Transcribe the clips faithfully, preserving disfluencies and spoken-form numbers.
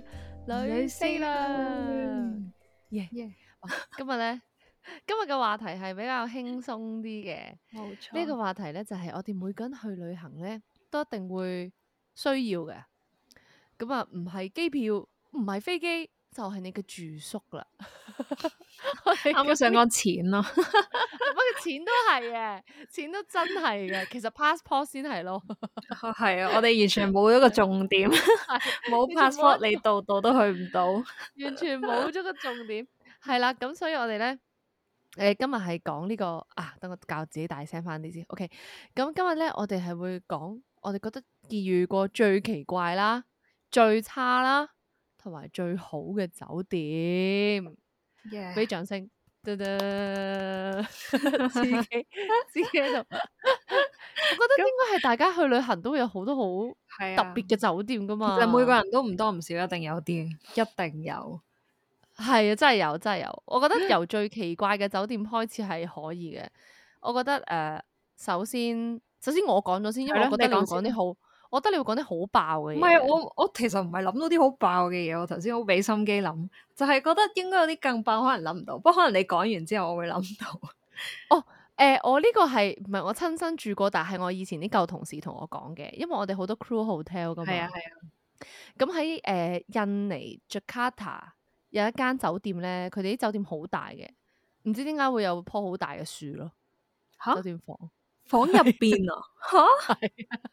女四啦，耶！今日咧，今日嘅話題係比較輕鬆啲嘅。 冇錯， 呢個話題咧就係我哋每個人去旅行咧，都一定會需要嘅。咁啊，唔係機票，唔係飛機，就係你嘅住宿啦。 啱啱想講錢咯， 不過錢都係嘅，錢都真係嘅。其實 passport 先係咯。 係啊，我哋完全冇一個重點，冇完全冇 passport 你度度都去唔到。 完全冇咗個重點。係啦，咁所以我哋咧，誒今日係講呢個啊，等我教自己大聲翻啲先。OK，咁今日咧，我哋係會講我哋覺得遇過最奇怪啦、最差啦，同埋最好嘅酒店。俾 Yeah， 掌聲，噔噔，自己自己喺度。我覺得應該係大家去旅行都會有好多好係啊， 特別嘅酒店噶其實每個嘛。 人都唔多唔少，一定有啲，一定有。 係啊，真係有，真係有。我覺得由最奇怪嘅酒店開始係可以嘅。我覺得誒、呃，首先首先我講咗先，因為係咯， 我覺得你會你講先啦。 講啲好，我覺得你會講啲好爆嘅唔係嘢。 我我其實唔係諗到啲好爆嘅嘢，我頭先好俾心機諗，就係覺得應該有啲更爆，可能諗唔到。不過可能你講完之後，我會諗到。 哦，誒、呃，我呢個係唔係我親身住過，但係我以前啲舊同事同我講嘅，因為我哋好多 crew hotel 噶嘛。 係啊係啊， 咁喺誒印尼 Jakarta 有一間酒店咧，佢哋啲酒店好大嘅，唔知點解會有棵好大嘅樹咯， 吓酒店房房入邊啊，吓係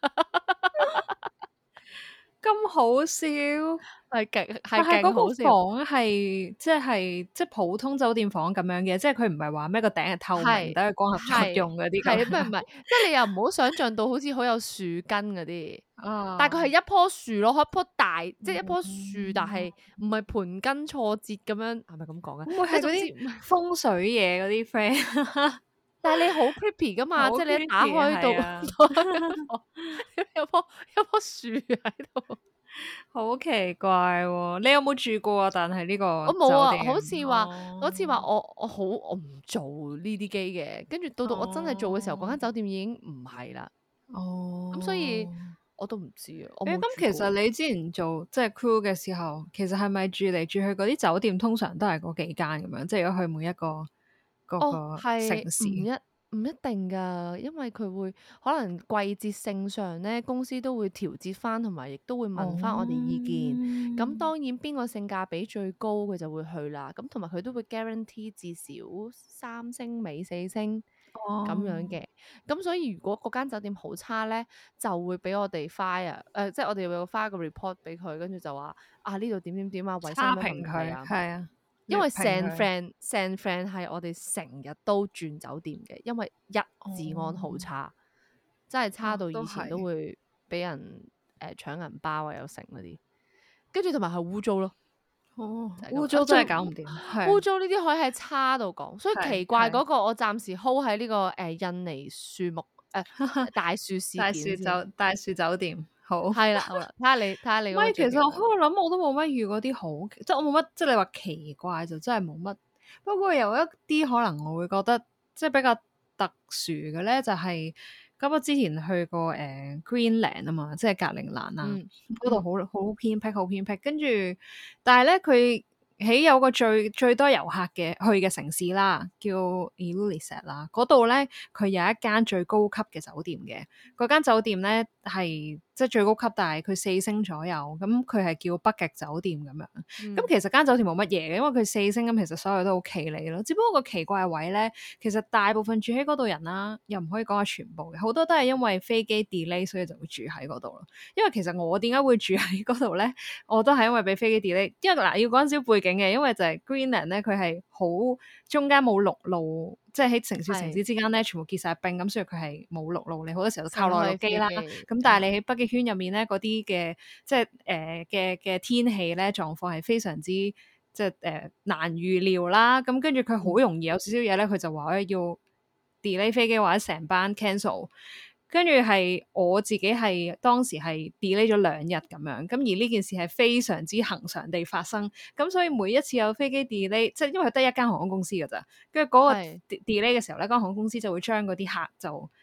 咁好笑。 係勁係但係嗰個勁好笑， 房係即係即係普通酒店房咁樣嘅，即係佢唔係話咩個頂係透明， 係等佢光合作係用嗰啲係，唔係咁樣。 唔係，即係你又唔好想像到好似好有樹根嗰啲，但係佢係啊， 一棵樹咯，一棵大即係一棵樹，但嗯係唔係盤根錯節咁樣，係咪咁講啊？ 會唔會即係總之， 係嗰啲風水嘢嗰啲 friend？ 但係你好 creepy 噶嘛， 好即係你一打 creepy 啊， 開到係啊， 有棵有棵樹喺度。 好奇怪喎！你有冇住過啊？但係呢個我冇啊， 酒店， 好似話好似話哦我我好我唔做呢啲機嘅，跟住到到我真係做嘅時候，嗰間哦酒店已經唔係啦。咁所以哦。 我都唔知啊，我誒，咁其冇住過。 實你之前做即係 crew 嘅時候，其實係咪住嚟住去嗰啲酒店通常都係嗰幾間咁樣？即係如果去每一個嗰哦， 個係城市， 唔一唔一定㗎，因為佢會可能季節性上咧，公司都會調節翻，同埋亦都會問翻我哋意見。咁當然邊個性價比最高，佢就會去啦。咁同埋佢都會 guarantee 至少三星尾四星咁哦， 樣嘅。咁所以如果嗰間酒店好差咧，就會俾我哋 fire，誒、呃，即係我哋要 fire 個 report 俾佢，跟住就話啊呢度點點點啊，衞生差有咩問題評佢， 啊？ 係啊， 因為劣評 San 佢， Fran San Fran 係我哋成日都轉酒店嘅，因為一治安好哦， 差，真係差哦， 到以前都都係， 會俾人誒搶銀包啊，有成嗰啲，跟住同埋係污糟咯， 哦， 就係、咁。 污糟啊最真係搞唔掂，係， 污糟呢啲可以係差到講，所以奇係係怪嗰個我暫時 hold 喺呢、個誒、呃、印尼樹木誒、呃、大樹事大樹件先。 酒大樹酒店，好。 係啦，好啦，睇下你睇下你嗰個唔係，其實我最奇怪。 喺度諗，我都冇乜遇過啲好，即係我冇乜，即係你話奇怪就真係冇乜。不過有一啲可能我會覺得即係比較特殊嘅咧，就係咁我之前去過誒、呃、Greenland 啊嘛，即係格陵蘭啊， 嗯嗰度好好偏僻，好偏僻。跟住，但係咧佢喺有個最最多遊客嘅去嘅城市啦，叫 Ilulissat 啦，嗰度咧佢有一間最高級嘅酒店嘅，嗰間酒店咧係即係最高級，但係佢四星左右，咁佢係叫北極酒店咁樣。咁、 嗯其實間酒店冇乜嘢嘅，因為佢四星咁，其實所有都好企理咯。只不過個奇怪嘅位咧，其實大部分住喺嗰度人啦，又唔可以講話全部嘅，好多都係因為飛機 delay，所以就會住喺嗰度咯。因為其實我點解會住喺嗰度咧？我都係因為俾飛機 delay。因為嗱要講少背景嘅，因為就係 Greenland 咧，佢係好中間冇陸路，即係喺城市城市之間咧，全部結晒冰咁，所以佢係冇陸路，你好多時候都靠內陸機啦。咁但係你喺北極圈入面咧，嗰啲嘅即係誒嘅嘅天氣咧狀況係非常之即係誒、呃、難預料啦。咁跟住佢好容易有少少嘢咧，佢就話咧要 delay 飛機或者成班 cancel。跟住係我自己係當時係 delay 咗兩日咁樣，咁而呢件事係非常之恒常地發生，咁所以每一次有飛機 delay，即係因為得一間航空公司㗎咋，跟住嗰個 delay 嘅時候咧，間航空公司就會將嗰啲客就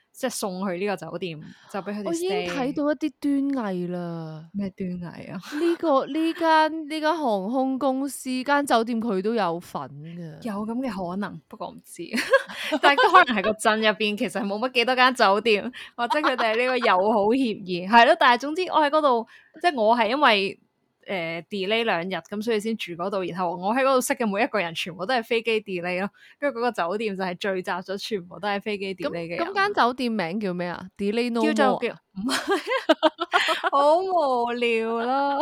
即係送去呢個酒店，就俾佢哋 stay。 我已經睇到一啲端倪啦。 咩端倪啊？ 呢、個呢間呢間航空公司間酒店佢都有份㗎。 有咁嘅可能，不過我唔知。但係都可能係個鎮入邊其實冇乜幾多間酒店，或者佢哋係呢個友好協議，係咯。但係總之我喺嗰度，即係我係因為誒、呃、delay 兩日咁，所以先住嗰度。然後我喺嗰度識嘅每一個人，全部都係飛機 delay 咯。跟住嗰個酒店就係聚集咗全部都係飛機 delay 嘅人。 咁間酒店名叫咩啊 ？Delay No 叫 More 做叫唔係，好無聊咯。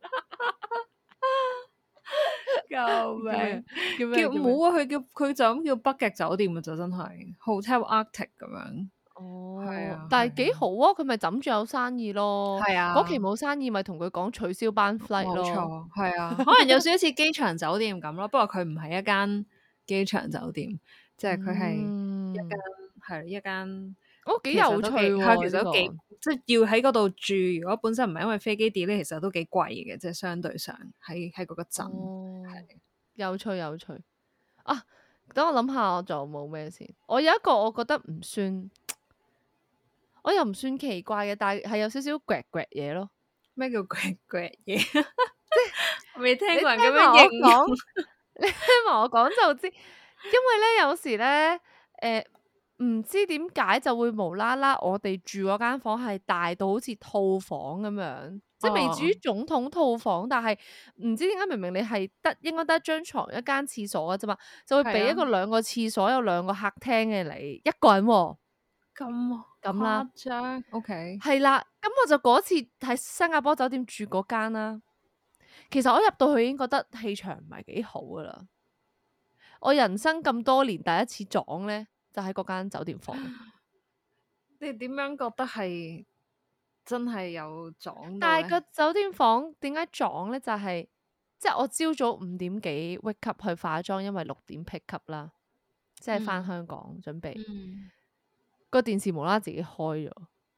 救命！ 叫咩？ 叫冇啊，佢叫佢就咁叫北極酒店啊，就真係 Hotel Arctic 咁樣。 哦， 係啊但係係啊幾好啊！佢咪枕住有生意咯。 係啊嗰期冇生意，咪同佢講取消班 flight 冇咯。 錯，係啊，可能有少少似機場酒店咁咯。不過佢唔係一間機場酒店，即係佢係一間係、 嗯、 一間。 哦，幾其實有趣都幾喎！ 其實都幾呢個即係要喺嗰度住。如果本身唔係因為飛機 delay，其實都幾貴嘅，即係相對上喺喺嗰個鎮。 哦， 係有趣有趣啊！等我諗下，我仲有冇咩先？我有一個我覺得唔算，我又唔算奇怪嘅，但係係有少少 grad grad 嘢咯。 咩叫 grad grad 嘢？即係未聽過人咁你聽埋我樣形容。 講，你聽埋我講就知。因為咧有時咧，誒、唔知點解就會無啦啦，我哋住嗰間房係大到好似套房咁樣，即係未至於哦總統套房，但係唔知點解明明你係得應該得一張床一間廁所嘅啫嘛，就會俾係啊一個兩個廁所有兩個客廳嘅你一個人喎、 咁咁啦誇張？OK， 係啦，咁我就嗰次喺新加坡酒店住嗰間啦。其實我入到去已經覺得氣場唔係幾好噶啦。我人生咁多年第一次撞咧，就喺嗰間酒店房。 你點樣覺得係真係有撞到但係咧？ 個酒店房點解撞咧？就係即係我朝早五點幾 wake up 去化妝，因為六點 pick up 啦，即係翻嗯香港準備。 嗯， 個電視無啦啦自己開咗，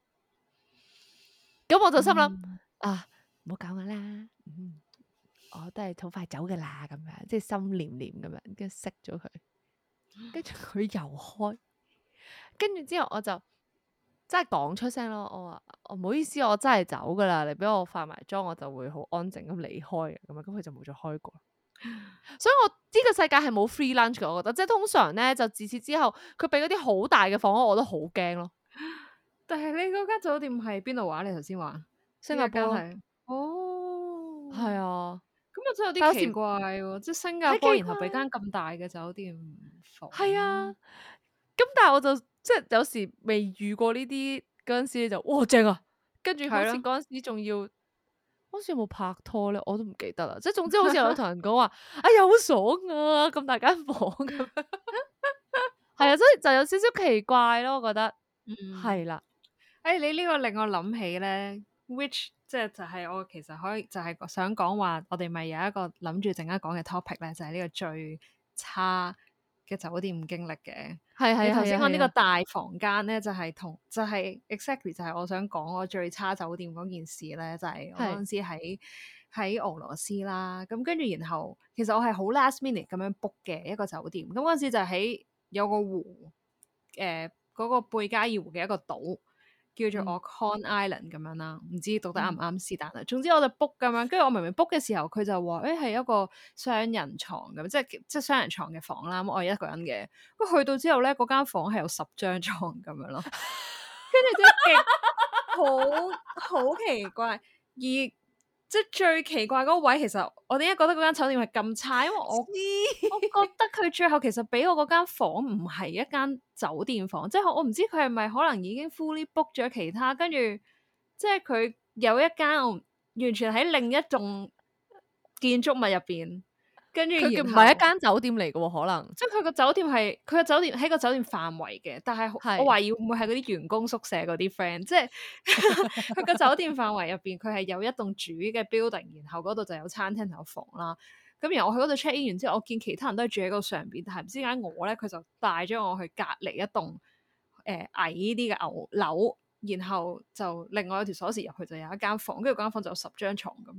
咁我就心諗、 嗯啊，唔好搞我啦，嗯，我都係好快走噶啦，咁樣即係心念念咁樣，跟住熄咗佢，跟住佢又開，跟住之後我就真係講出聲咯，我話我唔好意思，我真係走噶啦，你俾我化埋妝，我就會好安靜咁離開嘅，咁啊，咁佢就冇再開過。所以我呢、個世界係冇 free lunch 嘅，我覺得，即係通常咧就自此之後，佢俾嗰啲好大嘅房我，我都好驚咯。 但係你嗰間酒店係邊度話？你頭先話新加坡咯係哦， 係啊， 咁又真係有但有時啲奇怪喎，即係新加坡，然後俾間咁大嘅酒店房， 係啊，咁但係我就即係有時未遇過呢啲嗰陣時，你就哇正啊，跟住好似係咯嗰陣時仲要，嗰陣時有冇拍拖咧？我都唔記得啦。即係總之好似有同人講話，哎呀好爽啊，咁大間房咁樣，係啊，所以就有少少奇怪咯，我覺得嗯， 係啦， 誒，你呢個令我諗起咧，which 即係就係我其實可以就係想講話，我哋咪有一個諗住陣間講嘅 topic 咧，就係呢個最差嘅酒店經歷嘅。 係係你頭先講呢個係啊， 大房間咧，就係同就係 exactly 就係我想講我最差酒店嗰件事咧，就係我嗰陣時喺喺俄羅斯啦，咁跟住然後其實我係好 last minute 咁樣 book 嘅一個酒店，咁嗰陣時就喺有個湖，誒嗰個貝加爾湖嘅一個島。叫做嗯 Orkhon Island 咁樣啦，唔知讀得啱唔嗯啱是但啦。總之我就 book 咁樣，跟住我明明 book 嘅時候，佢就話誒係一個雙人床咁，即係即係雙人床嘅房啦。咁我係一個人嘅，不過去到之後咧，嗰間房係有十張床咁樣咯，跟住就極好好奇怪。而即係最奇怪嗰個位，其實我點解覺得嗰間酒店係咁差？因為我我覺得佢最後其實俾我嗰間房唔係一間酒店房，即係我唔知佢係咪可能已經 fully book 咗其他，跟住即係佢有一間我完全喺另一棟建築物入邊，跟住佢叫唔然後係一間酒店嚟嘅喎，可能即係佢個酒店係佢個酒店喺個酒店範圍嘅，但係係我懷疑會唔會係嗰啲員工宿舍嗰啲 friend，即係佢個酒店範圍入邊，佢係有一棟主嘅 building，然後嗰度就有餐廳同有房啦。咁然後我去嗰度 check in 完之後，我見其他人都係住喺嗰個上邊，但係唔知點解我咧，佢就帶咗我去隔離一棟誒、呃、矮啲嘅牛樓，然後就另外有條鎖匙入去就有一間房，跟住嗰間房就有十張床咁樣咯。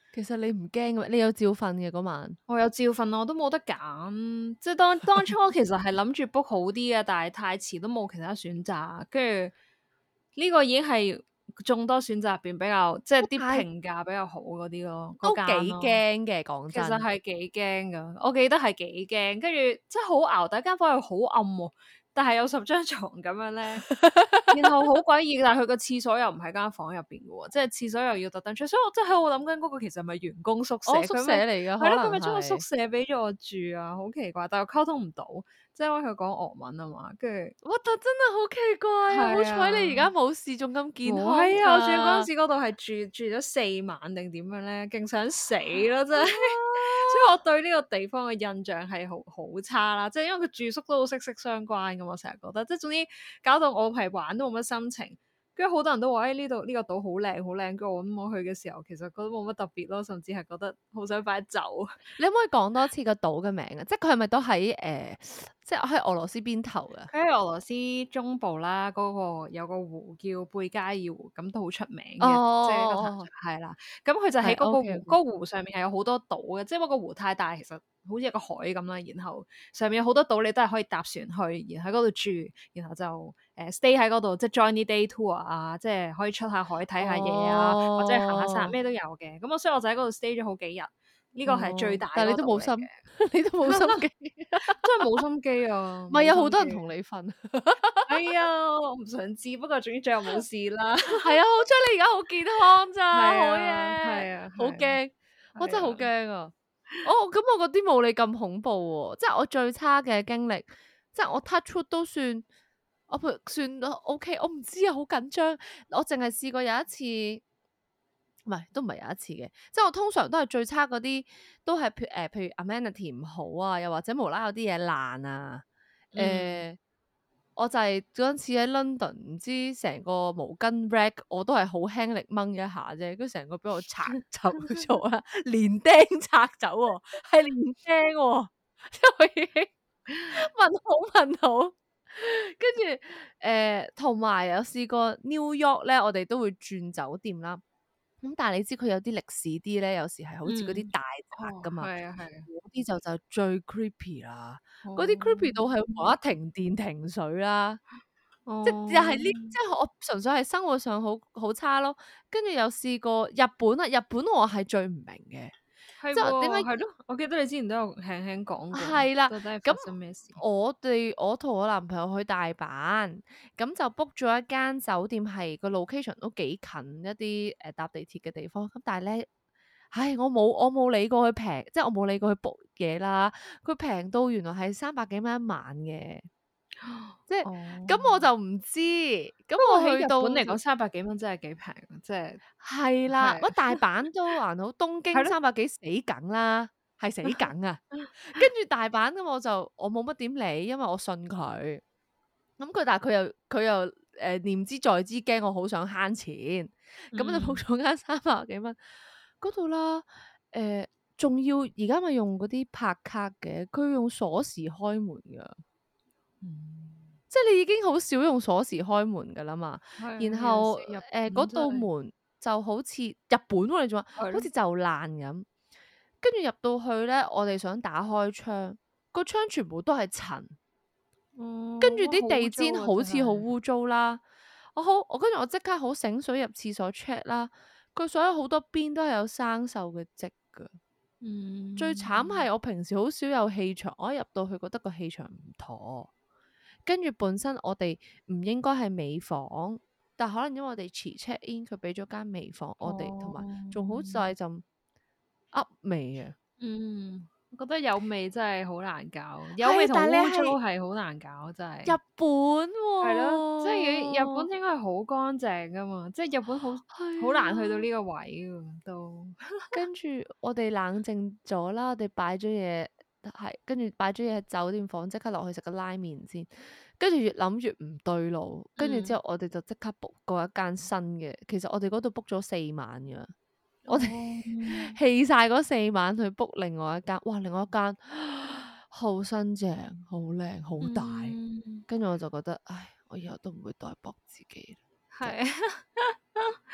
其實你唔驚嘅咩？你有照瞓嘅嗰晚？ 我有照瞓啊，我都冇得揀。即係當當初我其實係諗住 book 好啲嘅，但係太遲都冇其他選擇。跟住呢個已經係眾多選擇入邊比較即係啲太評價比較好嗰啲咯，嗰都間幾咯。 驚嘅，講其實真。 係幾驚噶，我記得係幾驚。跟住即係好熬，第一間房又好暗喎，但係有十張床咁樣咧。然後好詭異，但係佢個廁所又唔喺間房入邊嘅喎，即係廁所又要特登出，所以我真係喺度諗緊嗰個其實係咪員工宿舍？ 哦，宿佢咪舍嚟㗎， 係咯，佢可能咪將個宿係。 舍俾咗我住啊，好奇怪，但係溝通唔到，即係因為佢講俄文啊嘛，跟住哇！但真係好奇怪啊，好係彩你而家啊， 冇事，仲咁健冇康係啊，我住嗰陣咋。 時嗰度係住住咗四晚定點樣咧，勁想死咯真係， 啊！ 所以我對呢個地方嘅印象係好好差啦，即係因為佢住宿都好息息相關咁，我成日覺得，即係總之搞到我係玩都冇乜心情。跟住好多人都話：誒呢度呢個島好靚好靚。跟住我咁我去嘅時候，其實覺得冇乜特別咯，甚至係覺得好想快走。 你可唔可以講多次個島嘅名啊？即係佢係咪都喺誒、呃，即係喺俄羅斯邊頭㗎？ 佢喺俄羅斯中部啦，嗰、個有個湖叫貝加爾湖，咁都好出名哦嘅，即係一個探哦哦， 險係啦。咁佢就喺係嗰個 OK 湖， OK。 嗰個湖上面係有好多島嘅，即係不過個湖太大，其實好似一個海咁啦。然後上面有好多島，你都係可以搭船去，然後喺嗰度住，然後就誒、呃、stay 喺嗰度，即係 join 啲 day tour 啊，即係可以出下海睇下嘢啊，或者行下山， 哦咩都有嘅。咁我所以我就喺嗰度 stay 咗好幾日。呢個係最哦， 大但係你嗰個島嚟嘅， 都冇心，你都冇心機。 真係冇心機啊， 唔係有好多人冇心機。 同你瞓。 哎呀，我唔想知，不過總之最後冇事啦。 係啊，好彩你而家好健康咋，好係啊， 嘢。 係啊， 好係啊， 驚，我真係好係啊， 驚啊！哦，咁我嗰啲冇你咁恐怖喎，即係我最差嘅經歷，即係我 touch wood 都算，我譬如算都 OK，我唔知啊，好緊張。我淨係試過有一次，唔係都唔係有一次嘅，即係我通常都係最差嗰啲，都係譬誒，譬如 amenity 唔好啊，又或者無啦啦有啲嘢爛啊，誒、 嗯， 我就係嗰陣時喺 London，唔知成個毛巾 rack 我都係好輕力掹一下啫，跟住成個俾我拆走咗啦，連釘拆走喎，係連釘喎，即係我已經問好問好，跟住誒同埋有試過 New York 咧，我哋都會轉酒店啦。咁但係你知佢有啲歷史啲咧，有時係好似嗰啲嗯， 大宅哦， 噶嘛， 係啊，係啊， 嗰啲就就最 creepy 啦。嗰啲 creepy 到哦， 係無啦啦停電停水啦，即係又係呢， 哦， 即係我純粹係生活上好好差咯。跟住又試過日本啊，日本我係最唔明嘅， 係即係點喎， 解係咯，我記得你之前都有輕輕講過， 係啦。咁到底係發生咩事？ 我哋我同我男朋友去大阪，咁就 book 咗一間酒店，係個 location 都幾近一啲誒搭地鐵嘅地方。咁但係咧，唉，我冇我冇理過佢平，即係我冇理過佢 book 嘢啦。佢平到原來係三百幾蚊一晚嘅，即係哦， 咁我就唔知。咁不過喺日我去到本嚟講，三百幾蚊真係幾平，即係係啦， 係乜大阪都還好，東京係咯， 三百幾死梗啦，係死梗啊！跟住大阪咁我就我冇乜點理，因為我信佢。咁佢但係佢又佢又誒、呃、念之在之，驚我好想慳錢，咁就 book 嗯， 咗間三百幾蚊嗰度啦。誒，仲要而家咪用嗰啲拍卡嘅，佢用鎖匙開門噶， 嗯， 即係你已經好少用鎖匙開門噶啦嘛。 係啊， 然有陣後時日誒嗰道本真係門就好似日本喎、你仲話係咯， 好似就爛咁。跟住入到去咧，我哋想打開窗，個窗全部都係塵。跟哦，哇， 住啲地好污糟啊， 氈好真係， 似好污糟啦，我好我跟住我即刻好醒水入廁所 check 啦，佢所有好多邊都係有生鏽嘅跡噶。最慘嗯， 係我平時好少有氣場，我一入到去覺得個氣場唔妥，跟住本身我哋唔應該係尾房，但可能因為我哋遲 check in，佢俾咗間尾房我哋，同埋仲好哦， 在陣噏味啊。 嗯，我覺得有味真係好難搞，有味係，但係你同污糟係係好難搞，真係。 日本係咯，即係日本喎、 應該係好乾淨噶嘛，即係日本好好係難去到啊。 呢個位噶都。 跟住我哋冷靜咗啦，我哋擺咗嘢係，跟住擺咗嘢喺酒店房，即刻落去食個拉麵先。跟住越諗越唔對路，跟住之嗯， 後我哋就即刻 book 過一間新嘅。其實我哋嗰度 book 咗四晚噶，我哋哦， 棄晒嗰四晚去 book 另外一間。哇，另外一間好新淨、好靚、好大。 嗯， 跟住我就覺得，唉，我以後都唔會代 book 自己啦，真係。 係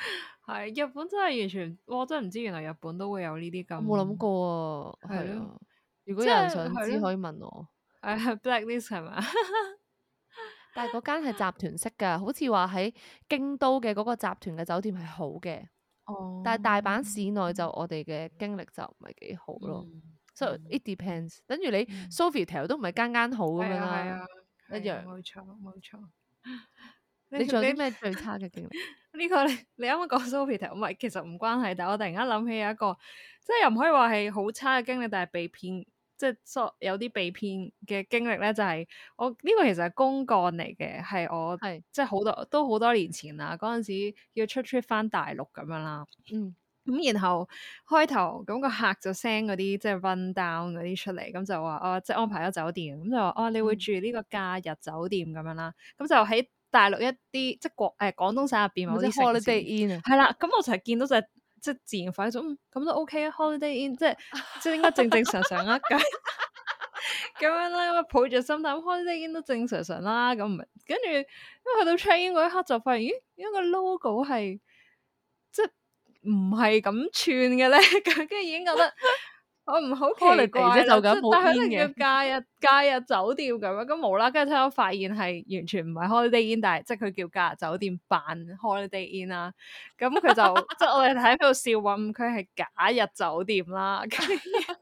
係日本真係完全，我真係唔知原來日本都會有呢啲我冇諗咁， 過啊，係係咯， 啊。如果即有人想知， 係係咯， 可以問我。 誒 blacklist 係咪？ 但係嗰間係集團式㗎，好似話喺京都嘅嗰個集團嘅酒店係好嘅，但係大哦， 阪市內就我哋嘅經歷就唔係幾好咯。 嗯 So 嗯 it depends。等於你嗯， Sofitel 都唔係間間好咁樣係啊係啦， 啊一係啊， 樣。 冇錯冇錯。你你仲有啲你咩最差嘅經歷？ 呢個你你啱啱講 Sofitel 唔係，其實唔關係，但係我突然間諗起有一個，即係又唔可以話係好差嘅經歷，但係被騙，即係所有啲被騙嘅經歷咧，就係、我呢、個其實係公幹嚟嘅，係我係， 即係好多都好多年前啦，嗰陣時要出 trip 翻大陸咁樣啦。 嗯咁然後開頭咁個客就 send 嗰啲即係 run down 嗰啲出嚟，咁就話哦，即係安排咗酒店，咁就話哦，你會嗯住呢個假日酒店咁樣啦，咁就喺大陸一啲即係廣誒廣東省入邊某咪即係啲城市， Holiday Inn 啊？ 係啦，咁我就係見到就係即係自然反應咗，嗯，咁都 OK 啊，Holiday Inn 即係即係應該正正常常啊，咁咁樣啦，咁啊抱住心態，Holiday Inn 都正常常啦，咁唔係跟住因為去到 check in 嗰一刻就發現，咦，因為個 logo 係即係唔係咁串嘅咧，咁跟住已經覺得我唔好奇 Holiday 啫， 怪啦，即就咁冇係但係 in 佢哋嘅。 叫假日假日酒店咁樣，咁無啦，跟住睇我發現係完全唔係 Holiday Inn，但係即係佢叫假日酒店扮 Holiday Inn 啦，咁佢就即係我哋喺度笑話，嗯佢係假日酒店啦，跟住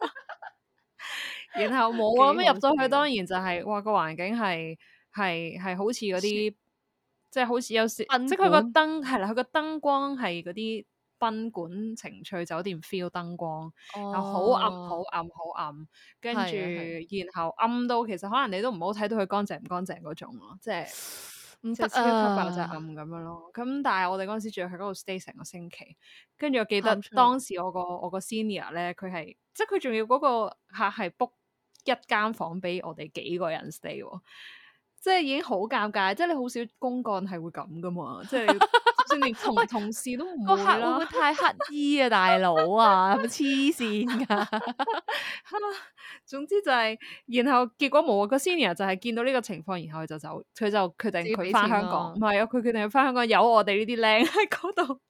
然後冇啊，咁幾好入咗去當笑。 然就係、哇個環境係係係好似嗰啲，即係好似有時賓即係佢個館燈係啦，佢個燈光係嗰啲賓館情趣酒店 feel 燈光，又好暗好哦， 暗好暗，跟住係啊係。 然後暗到其實可能你都唔好睇到佢乾淨唔乾淨嗰種咯，即係唔得即係超級爆炸暗啊！ 咁樣咯。咁但係我哋嗰陣時仲要喺嗰度 stay 成個星期，跟住我記得喊出嚟。 當時我個我個 senior 咧，佢係即係佢仲要嗰個客係 book 一間房俾我哋幾個人 stay 喎，即係已經好尷尬，即係你好少公幹係會咁噶嘛，即係你就算連同喂， 同事都唔個會啦。 客會唔會太乞衣啊，大佬啊，係咪黐線㗎？ 總之就係、然後結果冇啊，個 senior 就係見到呢個情況，然後佢就走，佢就決定佢自己俾錢翻香港， 咯。 唔係啊，佢決定佢翻香港，有我哋呢啲靚喺嗰度。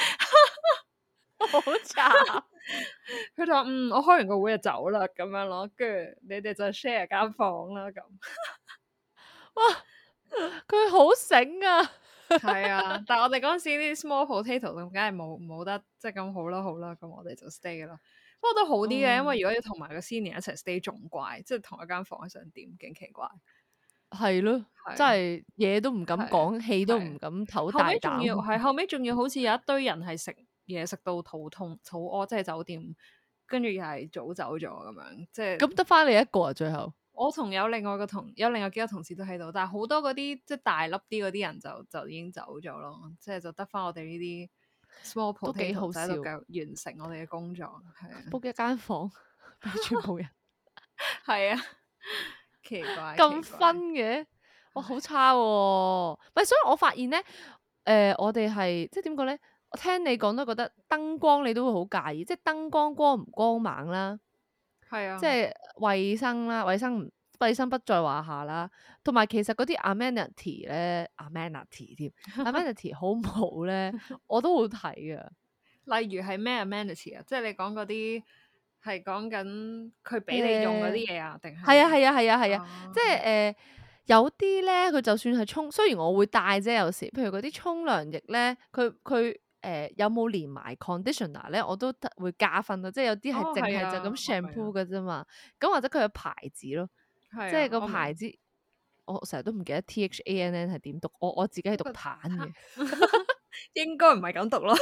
好慘。 佢就話嗯，我開完個會就走啦，咁樣咯，跟住你哋就 share 間房啦，咁。 哇！佢好醒啊！ 係啊，但係我哋嗰陣時啲 small potato 咁，梗係冇冇得即係咁好啦，好啦，咁我哋就 stay 啦。不過都好啲嘅，因為哦， 如果要同埋個 senior 一齊 stay 仲怪，即係同一間房想點，勁奇怪。 係咯，真係係嘢都唔敢係講，氣都唔係， 敢唞後大尾仲要膽。 係後尾仲要好似有一堆人係食嘢食到肚痛、肚屙，即係酒店，跟住又係早走咗咁樣，即係咁得翻你一個啊，最後。 我同有另外個同有另外幾個同事都喺度，但係好多嗰啲即係大粒啲嗰啲人就就已經走咗咯，即係就得翻我哋呢啲 small 都幾 potato 好笑就喺度繼續完成我哋嘅工作，係啊， book 一間房俾全部人。 係啊，奇怪咁奇怪， 分嘅，哇，好唉差喎！咪所以我發現咧，誒、我哋係即係點講咧？我聽你講都覺得燈光你都會好介意，即係燈光光唔光猛啦， 係啊， 即係衞生啦，衞生唔衞生不在話下啦。同埋其實嗰啲 amenity 咧，amenity 添，amenity 好唔好咧？我都好睇噶。 例如係咩 amenity 啊？即係你講嗰啲係講緊佢俾你用嗰啲嘢啊？定係啊係係啊係啊係啊， 啊即係誒、呃有啲咧，佢就算係沖，雖然我會帶啫，有時譬如嗰啲沖涼液咧，佢佢誒有冇連埋 conditioner 咧，我都得會加分咯。即係有啲係哦淨係啊， 係就咁我明 shampoo 啊， 嘅啫嘛，咁或者佢有牌子咯， 係啊， 即係個我明。 牌子，我成日都唔記得 T H A N N 係點讀，我我自己係讀個坦嘅。 應該唔係咁讀咯。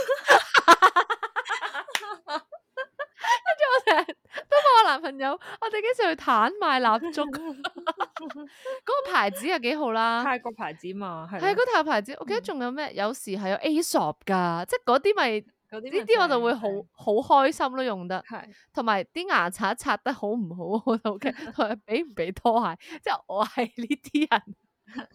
我成日都問我男朋友，我哋幾時去坦買蠟燭？嗰個牌子又幾好啦。 泰國牌子嘛，係係啊， 咯， 嗰套牌子，我記得仲有咩？有時係有 Aesop 㗎，即係嗰啲咪嗰啲咪呢啲我就會好正好開心咯，用得。 係同埋啲牙刷刷得好唔好，我都 OK。同埋俾唔俾拖鞋，即係我係呢啲人。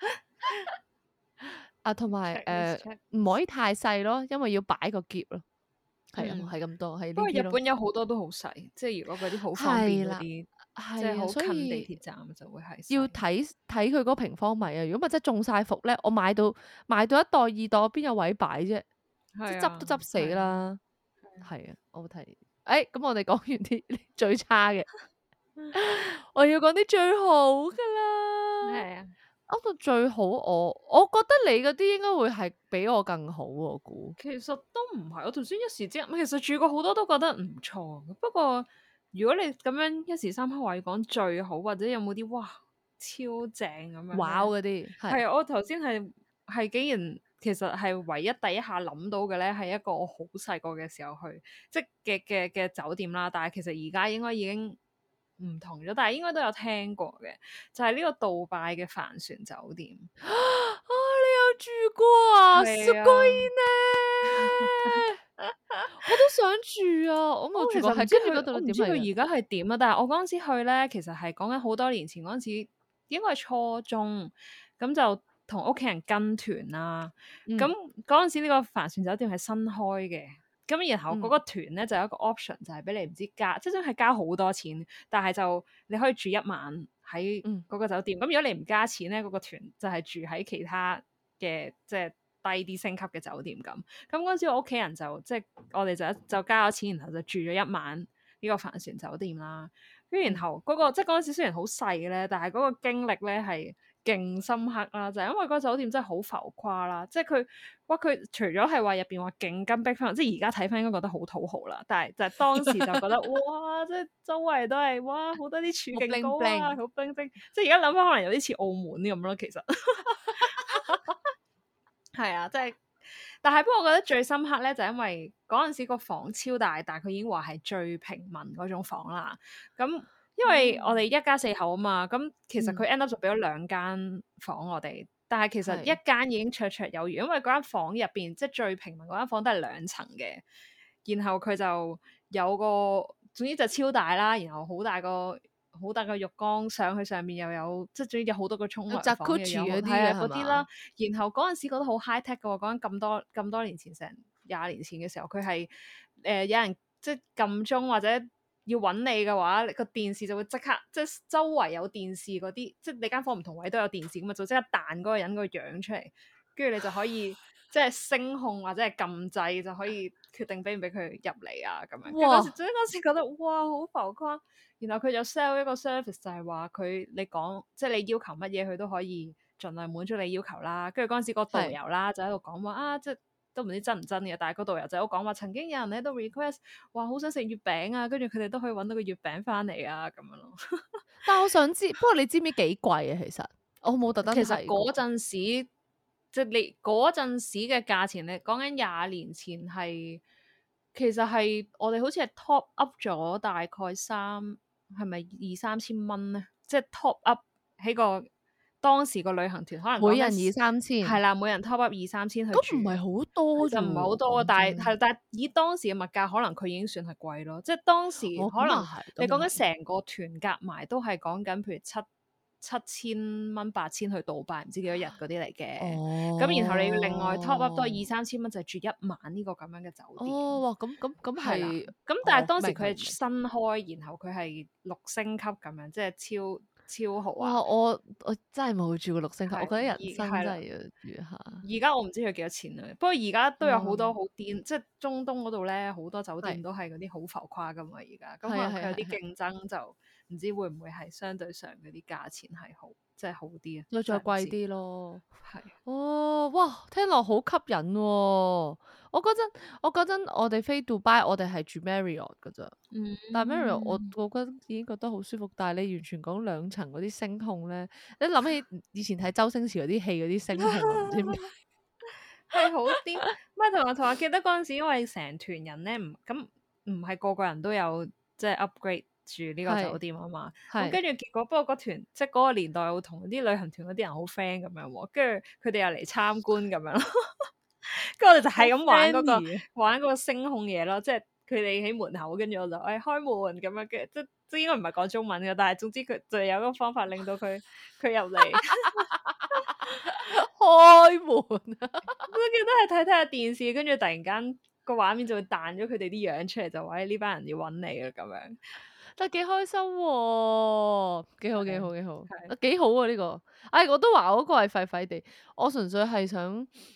啊，同埋 check 誒 check。 唔可以太細咯，因為要擺個篋咯。係啊， 嗯， 係咁多，係呢不過日啲咯。 本有好多都好細，即係如果嗰啲好方便係啦， 嗰啲，即係係啊，所好近地以鐵站就會係細。 要睇睇佢嗰平方米啊。如果咪真係中晒伏咧，我買到買到一袋二袋，邊有位擺啫？ 即係係啊， 執都執死係啊， 啦。 係啊。 係啊，我睇。誒，咁我哋講完啲最差嘅，我要講啲最好噶啦。 係啊， 講到最好，我我覺得你嗰啲應該會係比我更好喎，我估。 其實都唔係，我頭先一時之間，其實住過好多都覺得唔錯嘅。不過如果你咁樣一時三刻話要講最好，或者有冇啲哇超正咁樣哇咧？ 嗰啲係係啊，我頭先係係竟然其實係唯一第一下諗到嘅咧，係一個我好細個嘅時候去即係嘅嘅嘅酒店啦。但係其實而家應該已經唔同咗，但係應該都有聽過嘅，就係呢個杜拜嘅帆船酒店。 啊！你有住過啊？す係啊， ごいね！我都想住啊！我我冇住過， 其實唔知係跟住嗰佢，我唔知度點嚟嘅？ 佢而家係點啊。但係我嗰陣時去咧，其實係講緊好多年前嗰陣時，應該係初中，咁就同屋企人跟團啦。咁嗯嗰陣時呢個帆船酒店係新開嘅，咁然後嗰嗯個團咧就有一個 option，就係俾你唔知加，即係真係交好多錢，但係就你可以住一晚喺嗯嗰個酒店。咁如果你唔加錢咧，嗰個團就係住喺其他嘅即係低啲星級嘅酒店咁。咁嗰陣時我屋企人就即係我哋就一就交咗錢，然後就住咗一晚呢個帆船酒店啦。跟住然後嗰、個即係嗰陣時雖然好細咧，但係嗰個經歷咧係勁深刻啦，就係、因為嗰個酒店真係好浮誇啦，即係佢哇佢除咗係話入邊話勁金碧輝，即係而家睇翻應該覺得好土豪啦，但係就係當時就覺得哇，即係周圍都係哇好多啲好柱勁 bling 高啊， bling 好冰冰，即係而家諗翻可能有啲似澳門咁咯，其實係啊，即係。但係不過我覺得最深刻咧，就係因為嗰陣時個房超大，但係佢已經話係最平民嗰種房啦。咁因為我哋一家四口啊嘛，咁其實佢 end up 就俾咗兩間房我哋，但係其實一係間已經綽綽有餘，因為嗰間房入邊即係最平民嗰間房都係兩層嘅，然後佢就有個總之就超大啦，然後好大個。好大個浴缸，上去上面又有，即係總之有好多個沖有涼房，又 Jacuzzi 嗰啲有係啊嘅係嗰啲啦。 嘛？ 然後嗰陣時覺得好 high tech 嘅喎，講緊咁多咁多年前，成廿年前嘅時候，佢係誒有人即係撳鐘或者要揾你嘅話，個電視就會即刻即係周圍有電視嗰啲，即係你間房唔同位都有電視咁啊，就即刻彈嗰個人個樣出嚟，跟住你就可以即係聲控或者係撳掣就可以決定俾唔俾佢入嚟啊咁樣。跟住嗰時， 哇！ 總之嗰時覺得哇好浮誇。然後佢就 sell 一個 service 就係話佢你講即係你要求乜嘢佢都可以盡量滿足你要求啦。跟住嗰陣時個導遊啦就喺度講話啊，即係都唔知真唔真嘅，但係個導遊就喺度講話曾經有人喺度 request 話好想食月餅啊，跟住佢哋都可以揾到個月餅翻嚟啊咁樣咯。 但我想知，不過你知唔知幾貴啊？其實我冇特登其實睇過。 嗰陣時即係你嗰陣時嘅價錢，你講緊廿年前係其實係我哋好似係 top up 咗大概三係咪二三千蚊咧？即係 top up 喺個當時個旅行團可能講緊每人二三千， 係啦，每人 top up 二三千去住， 咁唔係好多啫其實唔係好喎。 多， 講真， 但係係但係以當時嘅物價，可能佢已經算係貴咯。即係當時哦可能咁啊係， 你講緊咁啊係。 成個團夾埋都係講緊，譬如七七千蚊、八千去杜拜，唔知幾多日嗰啲嚟嘅。咁然後你要另外 top up 多二哦， 三千蚊，就係住一晚呢個咁樣嘅酒店。 哦，哇，咁咁咁係啦， 係， 咁但係哦， 當時佢係明明明。 新開，然後佢係六星級咁樣，即係超超豪華。 哇！我我真係冇住過六星級，我係覺得人而係啦。 生真係要住下。 而家我唔知佢幾多錢啦，不過而家都有好多哇！ 好癲，即係中東嗰度咧，好多酒店係， 都係嗰啲好浮誇噶嘛。而家咁可係啊能佢有啲係啊係係， 競爭，就唔知會唔會係相對上嗰啲價錢係好，即係好啲啊？ 再再真係唔知。 貴啲咯。 係哦，哇！聽落好吸引喎。我嗰陣我嗰陣我哋飛杜拜，我哋係住 Marriott 噶咋。 嗯， 但 Marriott 我我覺得已經覺得好舒服，但係你完全講兩層嗰啲聲控咧，你諗起以前睇周星馳嗰啲戲嗰啲聲控啊，唔知點解。 係好啲。唔係同埋同埋記得嗰陣時，因為成團人咧唔咁唔係個個人都有即係 upgrade 住呢個酒係店啊嘛。咁係跟住結果，不過嗰團即係嗰個年代，我同啲旅行團嗰啲人好 friend 咁樣喎。跟住佢哋又嚟參觀咁樣咯。跟住我哋就好係咁玩嗰、個 friendly 啊。 玩嗰個聲控嘢咯，即係佢哋喺門口，跟住我就誒、哎、開門咁樣嘅，即即應該唔係講中文嘅，但係總之佢就有一個方法令到佢佢入嚟。 開門啊！ 我記得係睇睇下電視，跟住突然間個畫面就會彈咗佢哋啲樣出嚟，就話誒呢班人要揾你啦咁樣。 但幾開心喎，幾好幾好幾好， 係啊幾好啊呢個。唉，我都話我嗰個係廢廢地，我純粹係想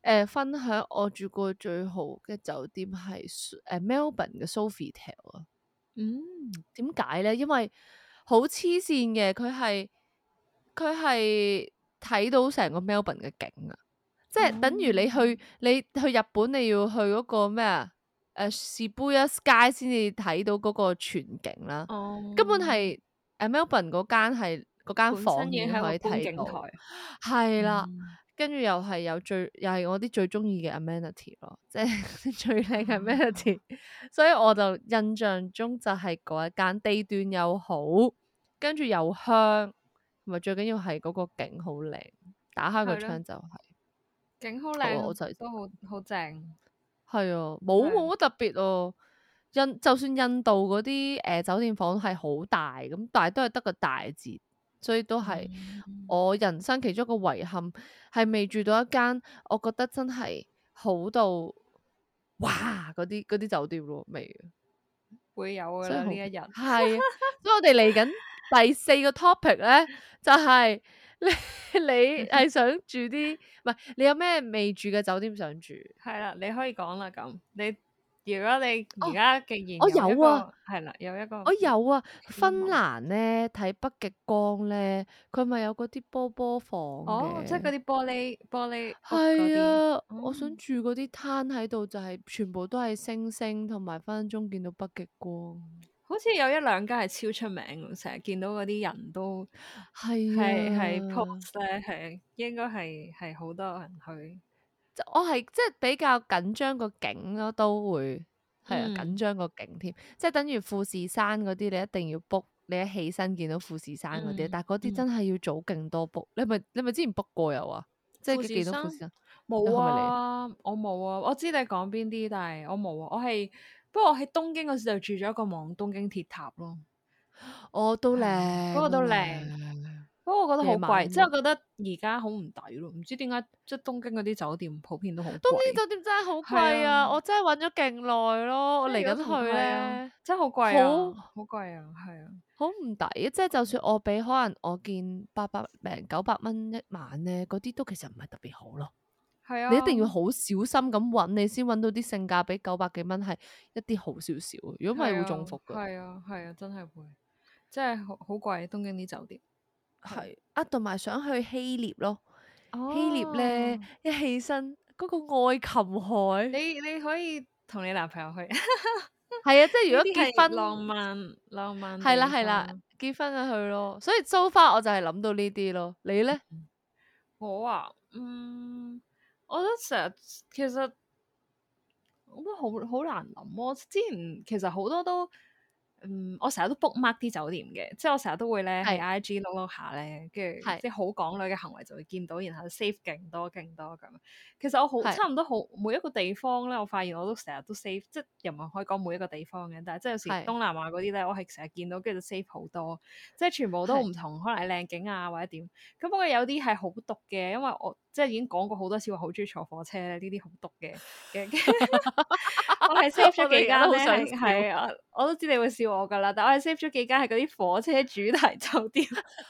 誒分享我住過最好嘅酒店係誒 Melbourne 嘅 Sofitel 啊。 嗯， 點解咧？因為好黐線嘅，佢係佢係睇到成個 Melbourne 嘅景啊！即係等於你去你去日本，你要去嗰個咩啊？誒 Shibuya Sky 先至睇到嗰個全景啦。 哦， 根本係誒 Melbourne 嗰間係嗰間本身房已經係已經可以一個觀景睇到， 台。 係啦。 嗯跟住又係有最又係我啲最中意嘅 amenity 咯，即係最靚嘅 amenity，所以我就印象中就係嗰一間地段又好，跟住又香，同埋最緊要係嗰個景好靚，打開個係咯， 窗就係、 景好好啊！我靚就都好好正。 係啊，冇係冇乜特別哦、印就算印度嗰啲誒酒店房係好大咁，但係都係得個大字，所以都係嗯我人生其中一個遺憾，係未住到一間我覺得真係好到哇嗰啲嗰啲酒店咯，未， 會有噶所以好啦呢一日。 係啊，所以我哋嚟緊第四個 topic 咧，就係、你你係想住啲唔係你有咩未住嘅酒店想住？ 係啦，你可以講啦咁。你如果你而哦， 家既然我有一有啊。 個係啦，有一個我有啊，芬希望蘭咧睇北極光咧，佢咪有嗰啲波波房哦，即係嗰嘅。 啲玻璃玻璃屋嗰係啲。 啊，我想嗯， 住嗰啲攤喺度，就係全部都係星星，同埋分分鐘見到北極光。 好似有一兩間係超出名嘅，成日見到嗰啲人都係係係啊， post 咧，係應該係係好多人去。 即我係即係比較緊張個景咯，都會係啊緊嗯張個景添，即係等於富士山嗰啲，你一定要 book，你一起身見到富士山嗰啲， 嗯但係嗰啲嗯， 真係要早勁多 book。你咪你咪之前 book 過有啊？即富係見到富士山士山，你冇係咪你？ 啊，我冇啊，我知你講邊啲，但係我冇啊，我係不過我喺東京嗰時就住咗一個望東京鐵塔咯。 我都係啊，嗰個都靚啊靚， 靚， 不過我覺得好夜貴， 晚咯。 即係我覺得而家好唔抵咯，唔知點解即係東京嗰啲酒店普遍都好東京貴。 酒店真係好係啊， 貴啊！我真係揾咗勁耐咯，我即係如果同嚟緊去係啊， 咧， 真係好貴啊， 好好貴啊，係啊， 好唔抵啊！即係就算我俾可能我見八百零九百蚊一晚咧，嗰啲都其實唔係特別好咯。 係啊， 你一定要好小心咁揾，你先揾到啲性價比九百幾蚊係一啲好少少，如果唔係會中係啊， 伏噶。 係啊，係啊，真係會，真係好好貴，東京啲酒店係。 係啊，同埋想去希臘咯，希臘咧哦， 一起身嗰個愛琴海。 你你可以同你男朋友去，呢係啊，即係如果啲結係浪婚， 漫浪漫係啦地係啦， 方。 結婚就去咯。所以 so far 我就係諗到呢啲咯。你咧？ 我啊，嗯，我覺得成日其實我覺得好好難諗。我之前其實好多都，嗯，我成日都 book mark 啲酒店嘅，即係我成日都會咧喺係 I G 碌碌下咧，跟住係即係好港女嘅行為就會見到，然後 save 勁多勁多咁。其實我好係差唔多好每一個地方咧，我發現我都成日都 save，即係又唔係可以講每一個地方嘅，但係即係有時係東南亞嗰啲咧，我係成日見到，跟住就 save 好多，即係全部都係唔同，可能係靚景啊或者點。咁不過有啲係好毒嘅，因為我即係已經講過好多次，我好中意坐火車咧，呢啲好毒嘅嘅。我係 save 咗我哋而家都好幾間咧，係想笑。 係啊，我都知你會笑我噶啦，但我係 save 咗幾間係嗰啲火車主題酒店，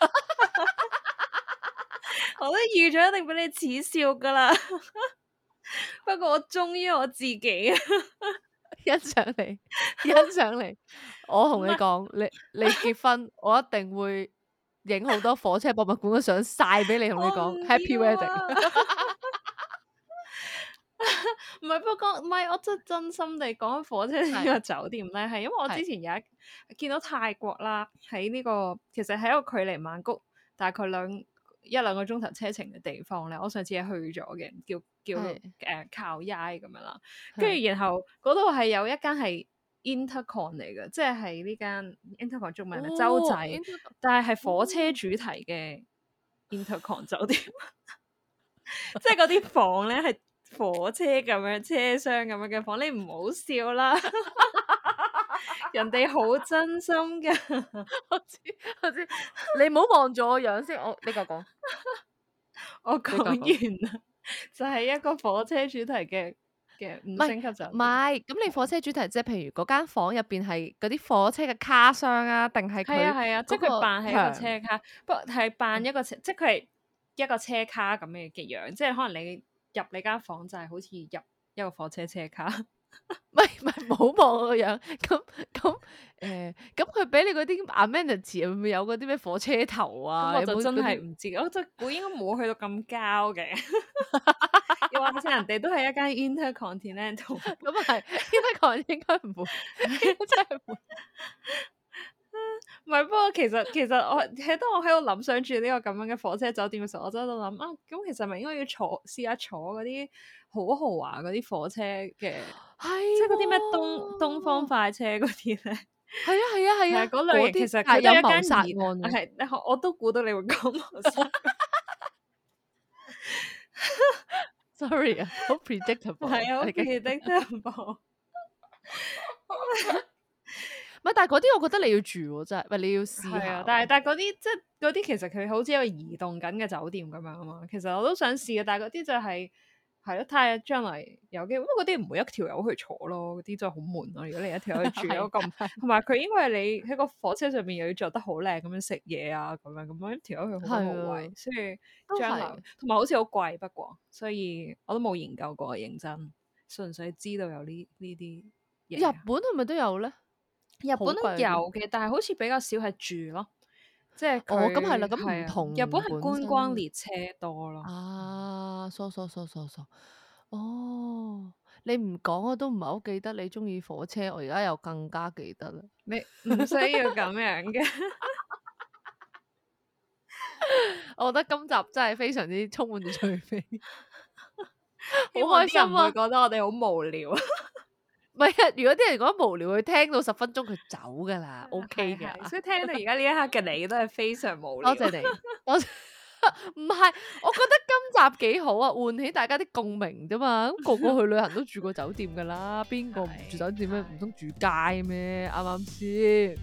我都預咗一定俾你恥笑噶啦。不過我忠於我自己啊， 欣賞你，欣賞你。我同你講，你你結婚，我一定會影好多火車博物館嘅相晒俾你，同你我講唔 Happy 要 Wedding。 啊。唔係，不過唔係，我真真心地講火車呢個酒店咧，係因為我之前有一見到泰國啦，喺呢、個其實係一個距離曼谷大概兩一兩個鐘頭車程嘅地方咧。我上次係去咗嘅，叫叫誒、呃、靠耶咁樣啦。跟住然後嗰度係有一間係 Intercon 嚟嘅，即係係呢間 Intercon 中文係洲際， 哦但係係火車主題嘅 Intercon 酒店，即係嗰啲房咧係。火車咁樣車廂咁樣嘅房，你唔好笑啦，人哋好真心㗎。 我知我知，你唔好望住我樣先，我你繼續講。 我講你繼續完啦，就係一個火車主題嘅嘅五唔係星級酒唔店。 係，咁你火車主題即係譬如嗰間房入邊係嗰啲火車嘅卡廂啊，定係佢係啊係啊，即係佢嗰個扮係一個牆？ 車卡，不過係扮一個車，即係佢係一個車卡咁嘅嘅樣，即係可能你入你間房就係好似入一個火車車卡。 唔係唔係，唔好望我個樣。咁咁誒，咁佢俾你嗰啲 amenity 會唔會有嗰啲咩火車頭啊？ 咁我就真有冇嗰啲係唔知，我真估應該冇去到咁膠嘅。又或者人哋都係一間 Intercontinental， 咁啊係 Intercon 應該唔會，真係唔會。 唔係，不過其實其實我喺當我喺度諗想住呢個咁樣嘅火車酒店嘅時候，我就喺度諗啊，咁其實咪應該要坐試下坐嗰啲好豪華嗰啲火車嘅， 係即係嗰啲咩喎東東方快車嗰啲咧。 係啊係啊係啊， 係啊，嗰類型其實佢係有謀都係一間殺案兒喎。 係，我我都估到你會講謀殺案。 Sorry 啊，好 predictable。 係啊，好我已經 predictable。 唔係，但係嗰啲我覺得你要住喎，真係，喂，你要試係下喎。， 啊但係但係嗰啲即係嗰啲其實佢好似一個移動緊嘅酒店咁樣啊嘛。其實我都想試嘅，但係嗰啲就係係咯，睇下將來有機會。不過嗰啲唔會一條友去坐咯，嗰啲真係好悶咯。如果你一條友去住咗咁，同埋佢因為你喺個火車上面又要着得好靚咁樣食嘢啊，咁樣咁樣一條友去好多無係啊謂，所以都將來係同埋好似好貴，不過所以我都冇研究過，認真純粹知道有呢呢啲嘢。 日本係咪都有咧？ 日本都好貴有嘅，但係好似比較少係住咯，即係哦，咁係啦， 佢咁唔係啊同日本係本觀身光列車多咯。 啊，疏疏疏疏疏。哦，你唔講我都唔係好記得你中意火車，我而家又更加記得啦。 你唔需要咁樣嘅。 我覺得今集真係非常之充滿住趣味，好希望開心啊啲人唔會！覺得我哋好無聊。 唔係啊，如果啲人覺得無聊，佢聽到十分鐘佢走噶啦，OK 係係噶。 所以聽到而家呢一刻嘅你都係非常無聊。 多謝你，多謝。唔係，我覺得今集幾好啊，喚起大家啲共鳴啫嘛。咁個個去旅行都住過酒店噶啦，邊個唔住酒店咩？唔通住街咩？啱啱先？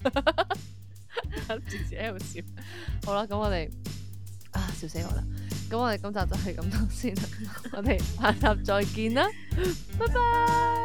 自己喺度笑。好啦，咁我哋啊笑死我啦。咁我哋今集就係咁多先啦，我哋下集再見啦，拜拜。